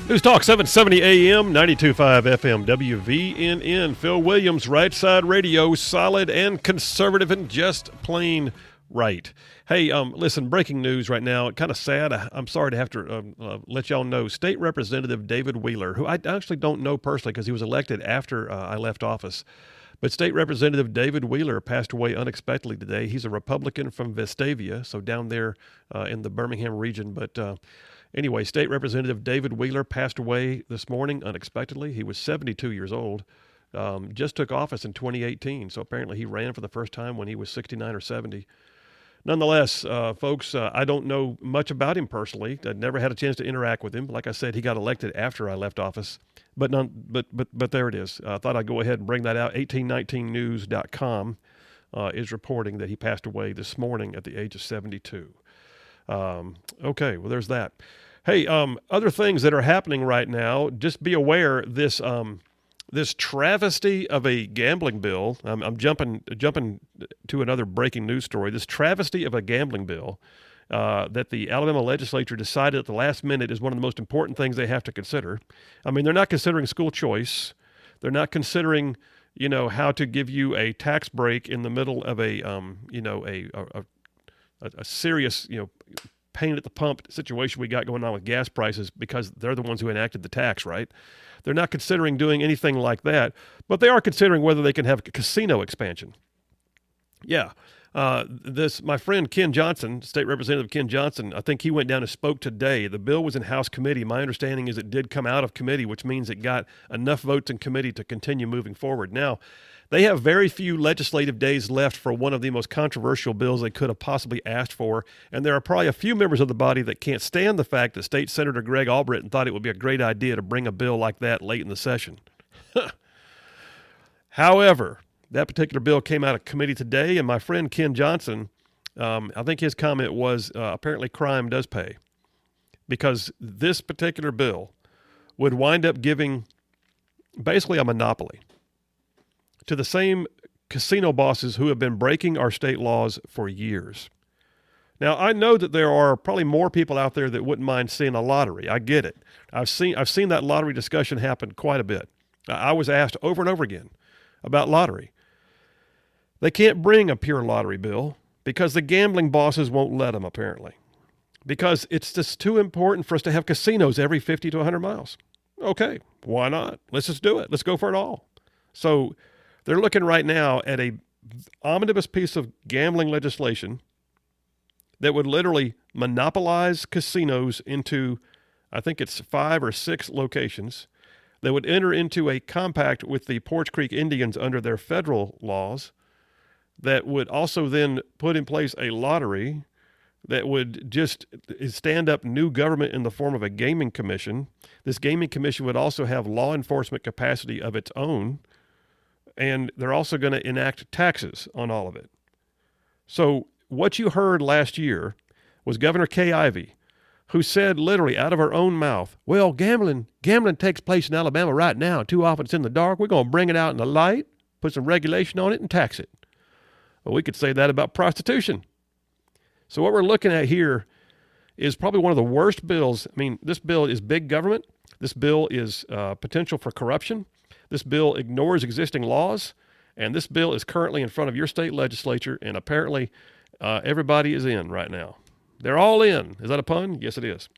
News Talk 770 AM, 92.5 FM, WVNN. Phil Williams, Right Side Radio, solid and conservative and just plain right. Hey, listen, breaking news right now, kind of sad. I'm sorry to have to let y'all know. State Representative David Wheeler, who I actually don't know personally because he was elected after I left office, but State Representative David Wheeler passed away unexpectedly today. He's a Republican from Vestavia, so down there in the Birmingham region, but anyway, State Representative David Wheeler passed away this morning unexpectedly. He was 72 years old, just took office in 2018, so apparently he ran for the first time when he was 69 or 70. Nonetheless, folks, I don't know much about him personally. I'd never had a chance to interact with him. Like I said, he got elected after I left office, but there it is. I thought I'd go ahead and bring that out. 1819news.com is reporting that he passed away this morning at the age of 72. Okay, well, there's that. Hey, other things that are happening right now, just be aware this travesty of a gambling bill. I'm jumping to another breaking news story. This travesty of a gambling bill that the Alabama legislature decided at the last minute is one of the most important things they have to consider. I mean, they're not considering school choice. They're not considering, how to give you a tax break in the middle of a serious, pain at the pump situation we got going on with gas prices because they're the ones who enacted the tax, right? They're not considering doing anything like that, but they are considering whether they can have a casino expansion. Yeah. My friend Ken Johnson, State Representative Ken Johnson, I think he went down and spoke today. The bill was in House committee. My understanding is it did come out of committee, which means it got enough votes in committee to continue moving forward. Now, they have very few legislative days left for one of the most controversial bills they could have possibly asked for, and there are probably a few members of the body that can't stand the fact that State Senator Greg Albritton thought it would be a great idea to bring a bill like that late in the session. However, that particular bill came out of committee today, and my friend Ken Johnson, I think his comment was apparently crime does pay, because this particular bill would wind up giving basically a monopoly to the same casino bosses who have been breaking our state laws for years. Now, I know that there are probably more people out there that wouldn't mind seeing a lottery. I get it. I've seen that lottery discussion happen quite a bit. I was asked over and over again about lottery. They can't bring a pure lottery bill because the gambling bosses won't let them, apparently, because it's just too important for us to have casinos every 50 to 100 miles. Okay, why not? Let's just do it. Let's go for it all. So they're looking right now at a omnibus piece of gambling legislation that would literally monopolize casinos into, I think it's 5 or 6 locations, that would enter into a compact with the Poarch Creek Indians under their federal laws, that would also then put in place a lottery that would just stand up new government in the form of a gaming commission. This gaming commission would also have law enforcement capacity of its own, and they're also going to enact taxes on all of it. So what you heard last year was Governor Kay Ivey, who said literally out of her own mouth, well, gambling takes place in Alabama right now. Too often it's in the dark. We're going to bring it out in the light, put some regulation on it, and tax it. Well, we could say that about prostitution. So what we're looking at here is probably one of the worst bills. I mean, this bill is big government. This bill is potential for corruption. This bill ignores existing laws, and this bill is currently in front of your state legislature, and apparently everybody is in right now. They're all in. Is that a pun? Yes, it is.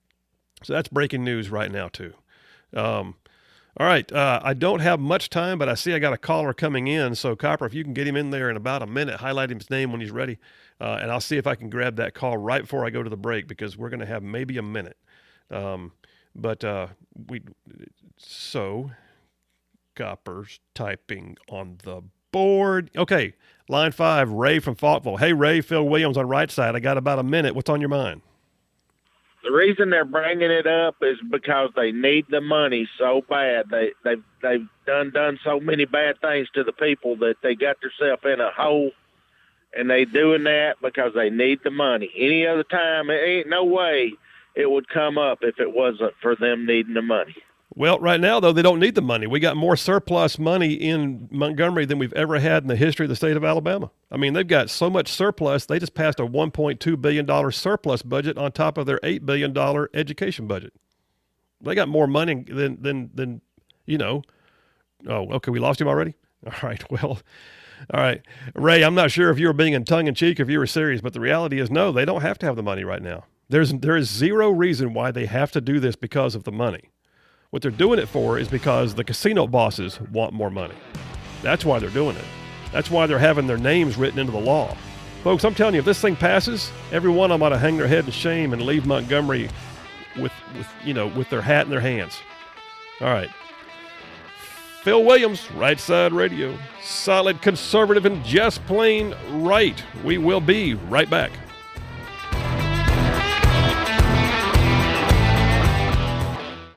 So that's breaking news right now, too. All right, I don't have much time, but I see I got a caller coming in, so Copper, if you can get him in there in about a minute, highlight his name when he's ready, and I'll see if I can grab that call right before I go to the break, because we're going to have maybe a minute. So Copper's typing on the board. Okay, line 5, Ray from Faultville. Hey, Ray, Phil Williams on Right Side. I got about a minute. What's on your mind? The reason they're bringing it up is because they need the money so bad. They've done so many bad things to the people that they got themselves in a hole, and they doing that because they need the money. Any other time, it ain't no way it would come up if it wasn't for them needing the money. Well, right now, though, they don't need the money. We got more surplus money in Montgomery than we've ever had in the history of the state of Alabama. I mean, they've got so much surplus, they just passed a $1.2 billion surplus budget on top of their $8 billion education budget. They got more money than you know. Oh, okay. We lost him already. All right. Well, all right, Ray. I'm not sure if you were being in tongue in cheek, or if you were serious, but the reality is, no, they don't have to have the money right now. There is zero reason why they have to do this because of the money. What they're doing it for is because the casino bosses want more money. That's why they're doing it. That's why they're having their names written into the law. Folks, I'm telling you, if this thing passes, every one of them ought to hang their head in shame and leave Montgomery with their hat in their hands. All right. Phil Williams, Right Side Radio. Solid conservative and just plain right. We will be right back.